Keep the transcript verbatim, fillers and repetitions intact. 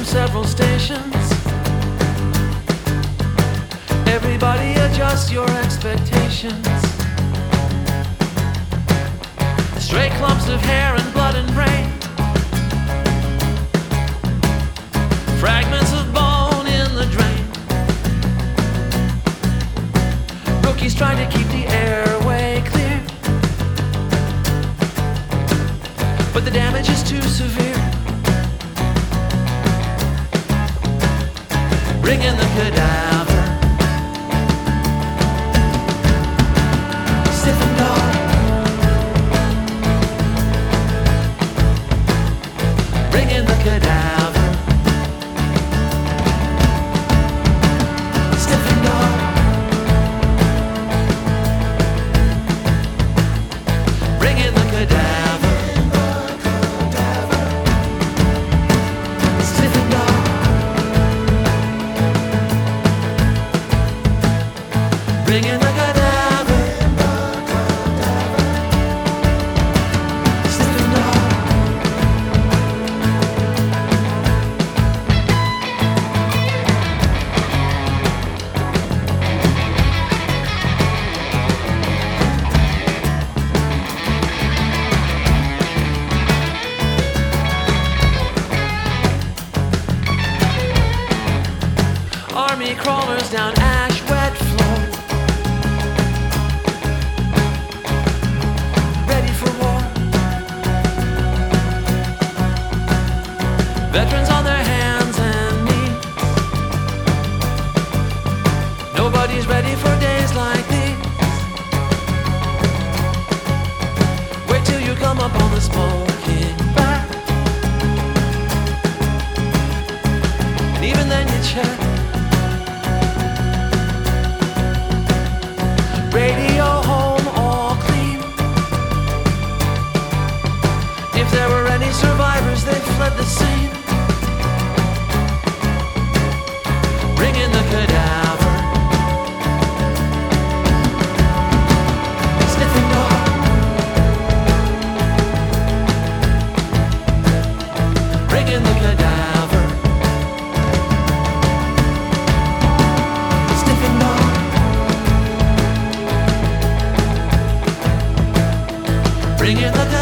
several stations. Everybody adjust your expectations. Stray clumps of hair and blood and brain, fragments of bone in the drain. Rookies trying to keep the airway clear, but the damage is too severe. Bring in the cadaver. Stiffen dog. Bring in the cadaver. Stiffen dog. Bring in the cadaver. Stiffen dog. Bring in the cadaver. Stiffen dog. Army crawlers down ash wet floor, ready for war. Veterans on their hands and knees. Nobody's ready for days like these. Wait till you come up on the smoking back, and even then you check. Radio home all clean. If there were any survivors, they fled the scene. Bring in the cadaver. Sniffing dog. Bring in the cadaver. Sniffing dog. Bring in the